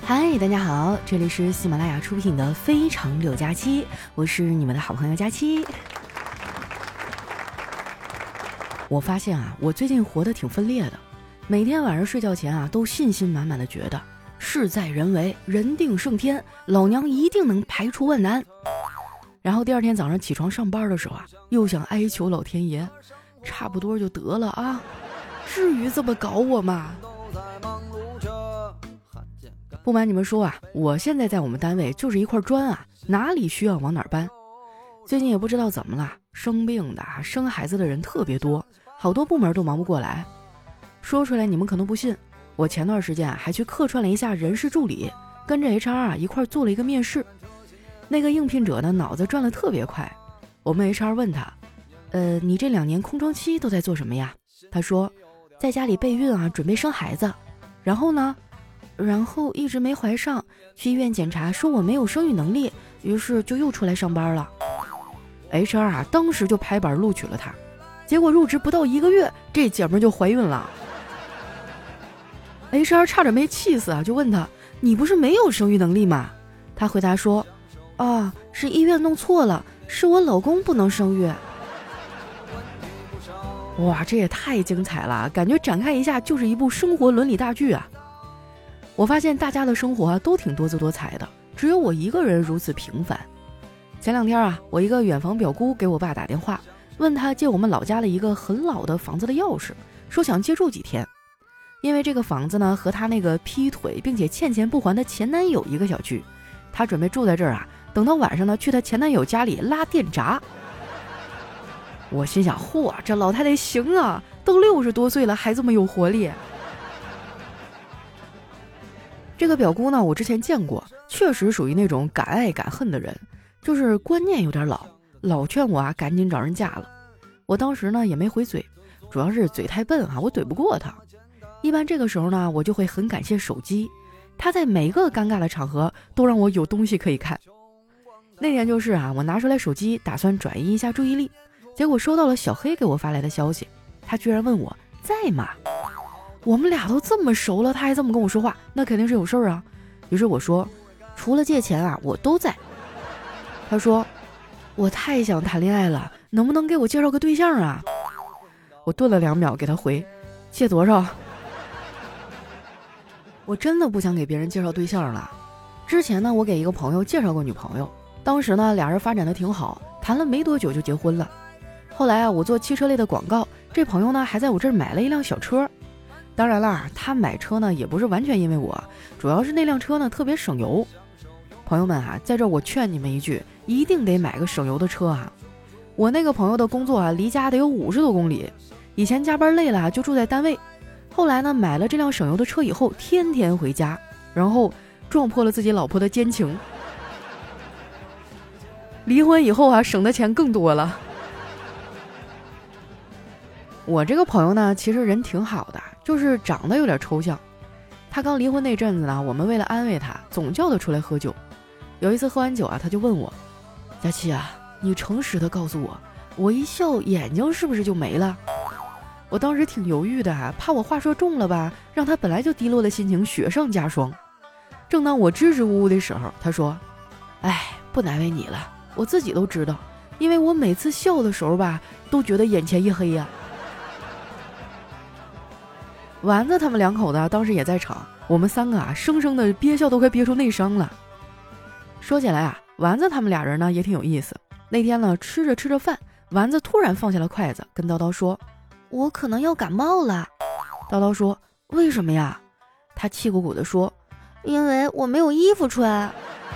嗨，大家好，这里是喜马拉雅出品的《非常六加七》，我是你们的好朋友佳期。我发现啊，我最近活得挺分裂的，每天晚上睡觉前啊，都信心满满的觉得事在人为，人定胜天，老娘一定能排除万难。然后第二天早上起床上班的时候啊，又想哀求老天爷，差不多就得了啊，至于这么搞我吗？不瞒你们说啊，我现在在我们单位就是一块砖啊，哪里需要往哪儿搬。最近也不知道怎么了，生病的、生孩子的人特别多，好多部门都忙不过来。说出来你们可能不信，我前段时间还去客串了一下人事助理，跟着 HR 一块做了一个面试。那个应聘者呢，脑子转得特别快。我们 HR 问他，你这2年空窗期都在做什么呀？他说，在家里备孕啊，准备生孩子。然后呢？然后一直没怀上，去医院检查说我没有生育能力，于是就又出来上班了。HR 啊，当时就拍板录取了他，结果入职不到1个月，这姐们就怀孕了。HR 差点没气死啊，就问他，你不是没有生育能力吗？他回答说，啊，是医院弄错了，是我老公不能生育。哇，这也太精彩了，感觉展开一下就是一部生活伦理大剧啊。我发现大家的生活都挺多姿多彩的，只有我一个人如此平凡。前2天啊，我一个远房表姑给我爸打电话，问他借我们老家的一个很老的房子的钥匙，说想借住几天。因为这个房子呢和他那个劈腿并且欠钱不还的前男友一个小区，他准备住在这儿啊，等到晚上呢去他前男友家里拉电闸。我心想，嚯，这老太太行啊，都60多岁了还这么有活力。这个表姑呢，我之前见过，确实属于那种敢爱敢恨的人，就是观念有点老劝我啊赶紧找人嫁了。我当时呢也没回嘴，主要是嘴太笨啊，我怼不过他。一般这个时候呢，我就会很感谢手机，他在每个尴尬的场合都让我有东西可以看。那天就是啊，我拿出来手机打算转移一下注意力，结果收到了小黑给我发来的消息，他居然问我在吗？我们俩都这么熟了，他还这么跟我说话，那肯定是有事儿啊。于是我说，除了借钱啊，我都在。他说，我太想谈恋爱了，能不能给我介绍个对象啊？我顿了2秒给他回，借多少？我真的不想给别人介绍对象了。之前呢，我给一个朋友介绍过女朋友，当时呢俩人发展的挺好，谈了没多久就结婚了。后来啊，我做汽车类的广告，这朋友呢还在我这儿买了一辆小车。当然啦，他买车呢也不是完全因为我，主要是那辆车呢特别省油。朋友们啊，在这儿我劝你们一句，一定得买个省油的车啊。我那个朋友的工作啊离家得有50多公里，以前加班累了就住在单位，后来呢买了这辆省油的车以后天天回家，然后撞破了自己老婆的奸情。离婚以后啊省的钱更多了。我这个朋友呢其实人挺好的，就是长得有点抽象。他刚离婚那阵子呢，我们为了安慰他总叫他出来喝酒。有一次喝完酒啊，他就问我，佳期啊，你诚实的告诉我，我一笑眼睛是不是就没了？我当时挺犹豫的，怕我话说重了吧，让他本来就低落的心情雪上加霜。正当我支支吾吾的时候，他说，哎，不难为你了，我自己都知道，因为我每次笑的时候吧都觉得眼前一黑呀。丸子他们2口子当时也在场，我们3个啊生生的憋笑都快憋出内伤了。说起来啊，丸子他们俩人呢也挺有意思。那天呢吃着饭，丸子突然放下了筷子，跟叨叨说，我可能要感冒了。叨叨说，为什么呀？他气鼓鼓地说，因为我没有衣服穿。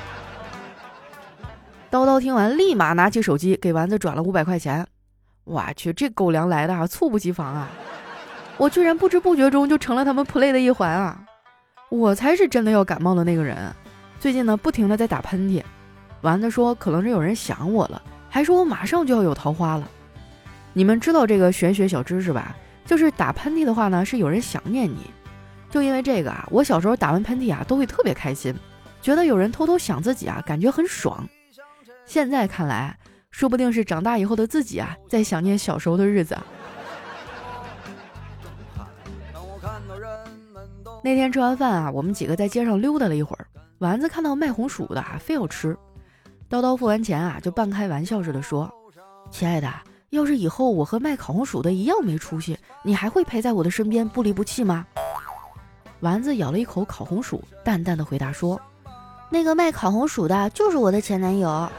叨叨听完立马拿起手机给丸子转了500块钱。我去，这狗粮来的啊，猝不及防啊！我居然不知不觉中就成了他们 play 的一环啊！我才是真的要感冒的那个人。最近呢不停的在打喷嚏，丸子说可能是有人想我了，还说我马上就要有桃花了。你们知道这个玄学小知识吧？就是打喷嚏的话呢是有人想念你。就因为这个啊，我小时候打完喷嚏啊都会特别开心，觉得有人偷偷想自己啊，感觉很爽。现在看来，说不定是长大以后的自己啊在想念小时候的日子。 那天吃完饭啊，我们几个在街上溜达了一会儿，丸子看到卖红薯的非要吃，叨叨付完钱啊，就半开玩笑似的说：“亲爱的，要是以后我和卖烤红薯的一样没出息，你还会陪在我的身边不离不弃吗？”丸子咬了一口烤红薯，淡淡的回答说：“那个卖烤红薯的就是我的前男友。”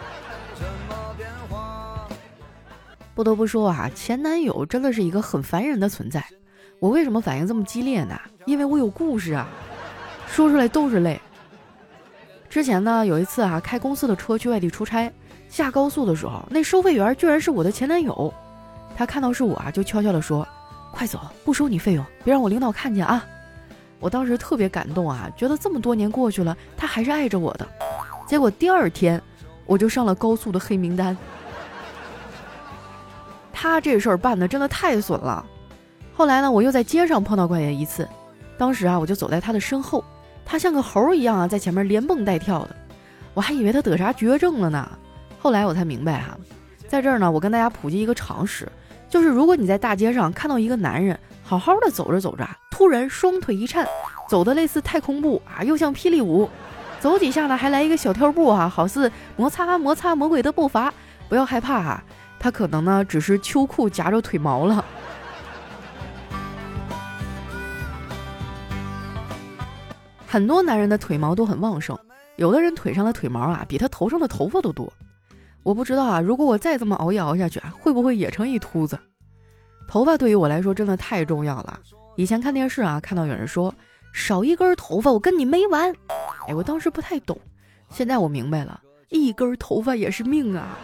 不得不说啊，前男友真的是一个很烦人的存在。我为什么反应这么激烈呢？因为我有故事啊，说出来都是泪。之前呢，有一次啊，开公司的车去外地出差，下高速的时候，那收费员居然是我的前男友。他看到是我啊，就悄悄地说：“快走，不收你费用，别让我领导看见啊。”我当时特别感动啊，觉得这么多年过去了，他还是爱着我的。结果第二天，我就上了高速的黑名单。他这事儿办的真的太损了。后来呢，我又在街上碰到过一次，当时啊，我就走在他的身后，他像个猴一样啊，在前面连蹦带跳的，我还以为他得啥绝症了呢。后来我才明白哈，在这儿呢，我跟大家普及一个常识，就是如果你在大街上看到一个男人好好的走着走着，突然双腿一颤，走的类似太空步啊，又像霹雳舞，走几下呢还来一个小跳步啊，好似摩擦摩擦魔鬼的步伐，不要害怕啊，他可能呢只是秋裤夹着腿毛了。很多男人的腿毛都很旺盛，有的人腿上的腿毛啊比他头上的头发都多。我不知道啊，如果我再这么熬夜熬下去啊，会不会也成一秃子？头发对于我来说真的太重要了。以前看电视啊，看到有人说少一根头发我跟你没完，我当时不太懂，现在我明白了，一根头发也是命啊。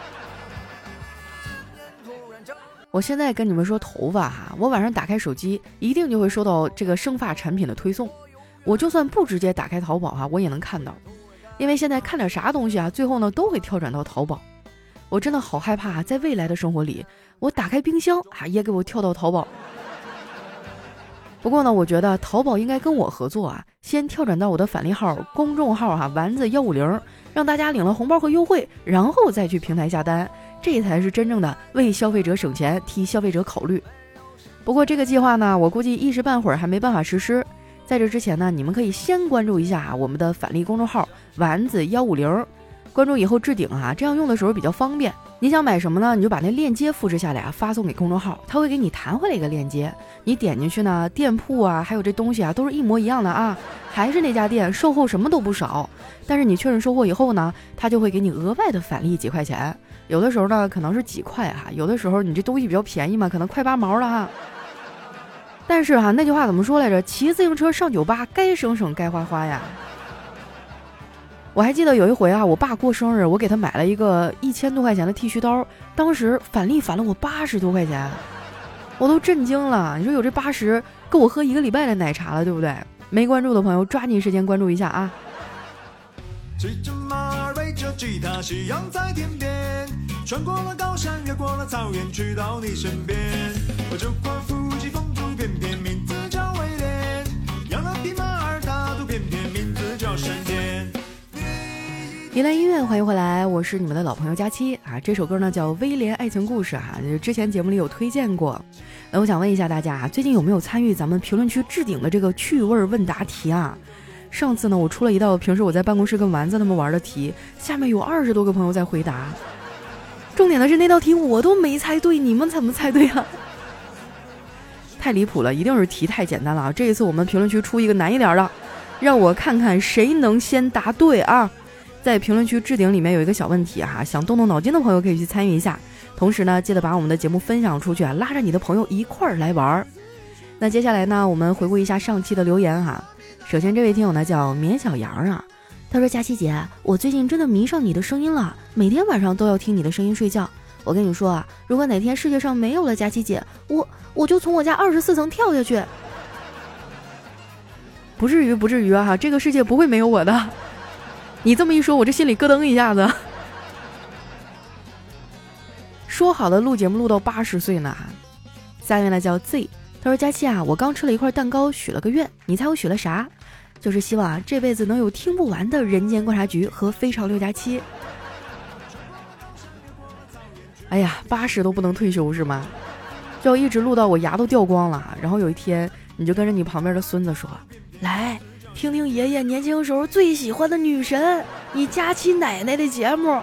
我现在跟你们说头发哈，我晚上打开手机一定就会收到这个生发产品的推送，我就算不直接打开淘宝哈，我也能看到，因为现在看点啥东西啊，最后呢都会跳转到淘宝。我真的好害怕在未来的生活里，我打开冰箱啊也给我跳到淘宝。不过呢，我觉得淘宝应该跟我合作啊，先跳转到我的返利号公众号丸子150，让大家领了红包和优惠，然后再去平台下单，这才是真正的为消费者省钱，替消费者考虑。不过这个计划呢，我估计一时半会儿还没办法实施。在这之前呢，你们可以先关注一下我们的返利公众号丸子150，关注以后置顶啊，这样用的时候比较方便。你想买什么呢？你就把那链接复制下来啊，发送给公众号，他会给你弹回来一个链接，你点进去呢，店铺啊，还有这东西啊，都是一模一样的啊，还是那家店，售后什么都不少。但是你确认收货以后呢，他就会给你额外的返利几块钱，有的时候呢可能是几块哈，有的时候你这东西比较便宜嘛，可能快8毛了哈。但是那句话怎么说来着？骑自行车上酒吧，该省省该花花呀。我还记得有一回啊，我爸过生日，我给他买了一个1000多块钱的剃须刀，当时返利返了我80多块钱，我都震惊了。你说有这80，够我喝1个礼拜的奶茶了，对不对？没关注的朋友抓紧时间关注一下啊。骑着马儿背着吉他，夕阳在天边，穿过了高山，越过了草原，去到你身边。我这块腹肌风度翩翩，名字叫威廉，养了匹马儿，它都翩翩，名字叫闪电。迎来音乐，欢迎回来，我是你们的老朋友佳期啊。这首歌呢叫《威廉爱情故事》哈，之前节目里有推荐过。那我想问一下大家，最近有没有参与咱们评论区置顶的这个趣味问答题啊？上次呢，我出了一道平时我在办公室跟丸子他们玩的题，下面有20多个朋友在回答。重点的是那道题我都没猜对，你们怎么猜对啊？太离谱了，一定是题太简单了啊！这一次我们评论区出一个难一点的，让我看看谁能先答对啊！在评论区置顶里面有一个小问题哈，想动动脑筋的朋友可以去参与一下。同时呢，记得把我们的节目分享出去啊，拉着你的朋友一块儿来玩。那接下来呢，我们回顾一下上期的留言哈。首先这位听友呢叫绵小羊啊，他说佳期姐，我最近真的迷上你的声音了，每天晚上都要听你的声音睡觉。我跟你说啊，如果哪天世界上没有了佳期姐，我就从我家24层跳下去。不至于啊，这个世界不会没有我的。你这么一说，我这心里咯噔一下子。说好的录节目录到80岁呢。下面呢叫 Z， 他说佳期啊，我刚吃了一块蛋糕，许了个愿，你猜我许了啥？就是希望这辈子能有听不完的人间观察局和非常6+7。哎呀，80都不能退休是吗？就一直录到我牙都掉光了。然后有一天你就跟着你旁边的孙子说，来听听爷爷年轻时候最喜欢的女神，你佳期奶奶的节目。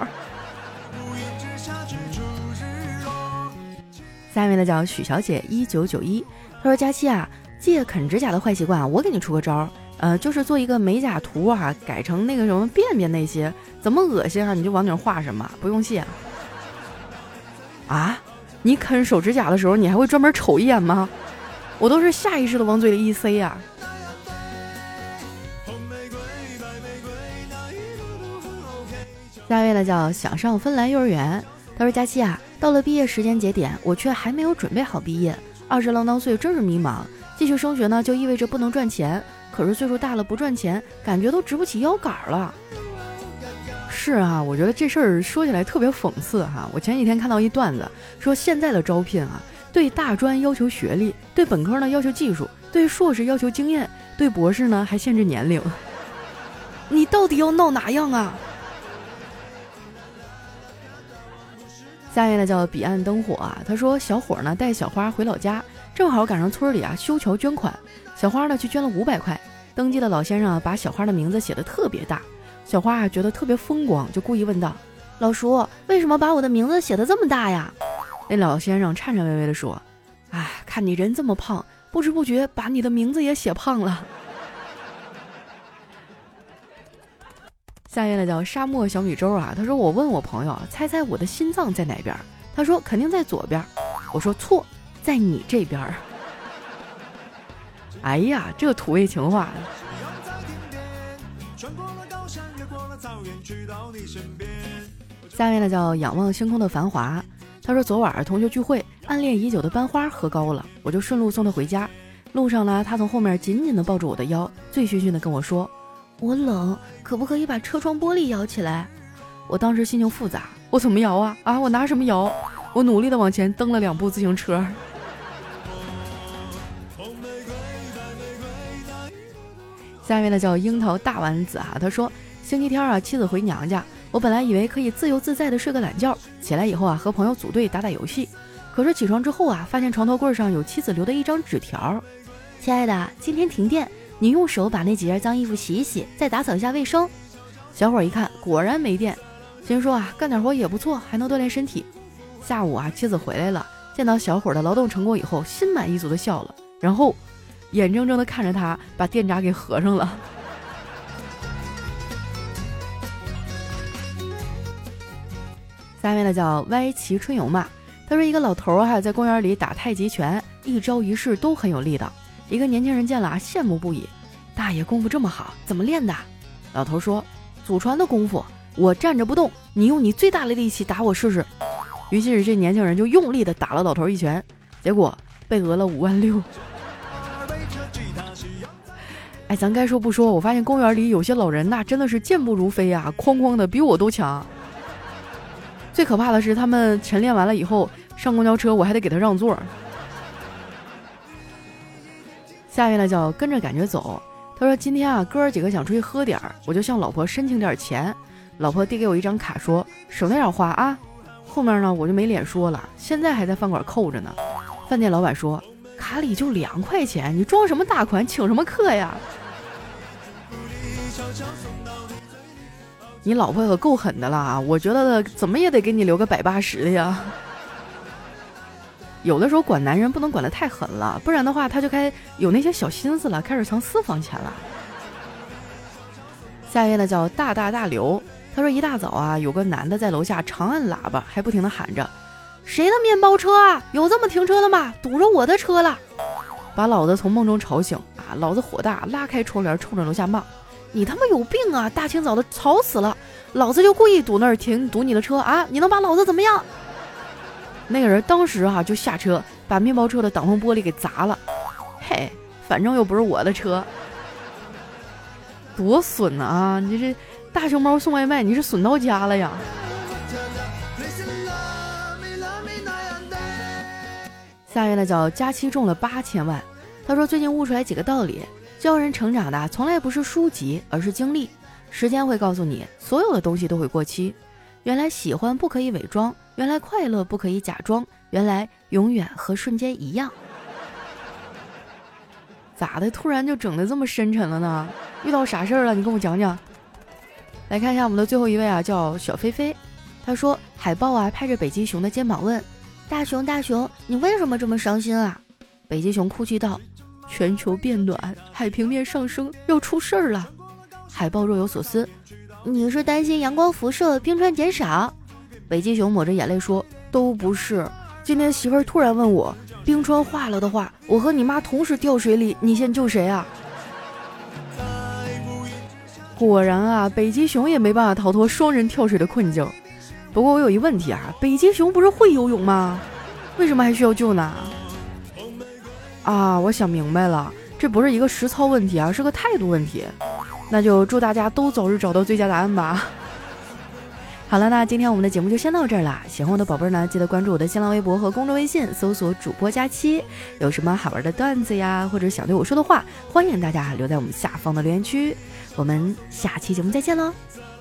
下面呢叫许小姐1991，她说佳期啊，戒啃指甲的坏习惯我给你出个招，就是做一个美甲图啊，改成那个什么便便那些，怎么恶心啊你就往哪画什么，不用谢啊。你啃手指甲的时候你还会专门瞅一眼吗？我都是下意识的往嘴里一塞呀。下一位呢叫想上芬兰幼儿园，他说佳期啊，到了毕业时间节点，我却还没有准备好毕业，20郎当岁真是迷茫。继续升学呢，就意味着不能赚钱，可是岁数大了不赚钱，感觉都直不起腰杆了。是啊，我觉得这事儿说起来特别讽刺哈。我前几天看到一段子，说现在的招聘啊，对大专要求学历，对本科呢要求技术，对硕士要求经验，对博士呢还限制年龄。你到底要闹哪样啊？下面呢叫彼岸灯火啊，他说小伙呢带小花回老家，正好赶上村里啊修桥捐款，小花呢去捐了500块，登记的老先生啊把小花的名字写得特别大，小花啊觉得特别风光，就故意问道，老叔为什么把我的名字写得这么大呀？那老先生颤颤巍巍地说，哎，看你人这么胖，不知不觉把你的名字也写胖了。下面呢叫沙漠小米粥啊，他说我问我朋友，猜猜我的心脏在哪边？他说肯定在左边。我说错，在你这边。哎呀，这个土味情话。下面呢叫仰望星空的繁华，他说昨晚同学聚会，暗恋已久的班花喝高了，我就顺路送他回家。路上呢，他从后面紧紧地抱住我的腰，醉醺醺地跟我说，我冷，可不可以把车窗玻璃摇起来？我当时心情复杂，我怎么摇啊？我拿什么摇？我努力地往前蹬了2部自行车。下面呢叫樱桃大丸子啊，他说星期天啊，妻子回娘家，我本来以为可以自由自在的睡个懒觉，起来以后啊和朋友组队打打游戏，可是起床之后啊，发现床头柜上有妻子留的一张纸条，亲爱的，今天停电，你用手把那几件脏衣服洗一洗，再打扫一下卫生。小伙一看果然没电，心说啊干点活也不错，还能锻炼身体。下午啊妻子回来了，见到小伙的劳动成果以后，心满意足的笑了，然后眼睁睁的看着他把电闸给合上了。下面呢叫歪骑春游嘛，他说一个老头还在公园里打太极拳，一招一式都很有力道。一个年轻人见了羡慕不已，大爷功夫这么好，怎么练的？老头说，祖传的功夫，我站着不动，你用你最大的力气打我试试。于是这年轻人就用力的打了老头一拳，结果被讹了56000。哎，咱该说不说，我发现公园里有些老人那真的是健步如飞啊，哐哐的比我都强。最可怕的是他们晨练完了以后上公交车，我还得给他让座。下面呢叫跟着感觉走，他说今天啊哥儿几个想出去喝点儿，我就向老婆申请点钱，老婆递给我一张卡说省点花啊。后面呢我就没脸说了，现在还在饭馆扣着呢。饭店老板说卡里就2块钱，你装什么大款请什么客呀？你老婆可够狠的啦，我觉得怎么也得给你留个180的呀。有的时候管男人不能管得太狠了，不然的话他就开有那些小心思了，开始藏私房钱了。下一位呢叫大刘，他说一大早啊，有个男的在楼下长按喇叭，还不停地喊着，谁的面包车啊？有这么停车的吗？堵着我的车了！把老子从梦中吵醒啊！老子火大，拉开窗帘冲着楼下骂，你他妈有病啊！大清早的吵死了，老子就故意堵那儿停堵你的车啊！你能把老子怎么样？那个人当时啊就下车把面包车的挡风玻璃给砸了，嘿，反正又不是我的车，多损啊！你这大熊猫送外卖，你是损到家了呀！下面呢叫佳期中了8000万，他说最近悟出来几个道理，教人成长的从来不是书籍，而是经历。时间会告诉你，所有的东西都会过期。原来喜欢不可以伪装，原来快乐不可以假装，原来永远和瞬间一样。 咋的？突然就整得这么深沉了呢？遇到啥事儿了？你跟我讲讲。来看一下我们的最后一位啊，叫小菲菲。他说海豹啊拍着北极熊的肩膀问：大熊大熊，你为什么这么伤心啊？北极熊哭泣道：全球变暖，海平面上升，要出事儿了。海豹若有所思：你是担心阳光辐射，冰川减少？北极熊抹着眼泪说：都不是，今天媳妇儿突然问我，冰川化了的话，我和你妈同时掉水里，你先救谁啊？果然啊，北极熊也没办法逃脱双人跳水的困境。不过我有一问题啊，北极熊不是会游泳吗？为什么还需要救呢？啊，我想明白了，这不是一个实操问题啊，是个态度问题。那就祝大家都早日找到最佳答案吧。好了，那今天我们的节目就先到这儿啦。喜欢我的宝贝儿呢，记得关注我的新浪微博和公众微信，搜索主播佳期。有什么好玩的段子呀，或者想对我说的话，欢迎大家留在我们下方的留言区。我们下期节目再见喽。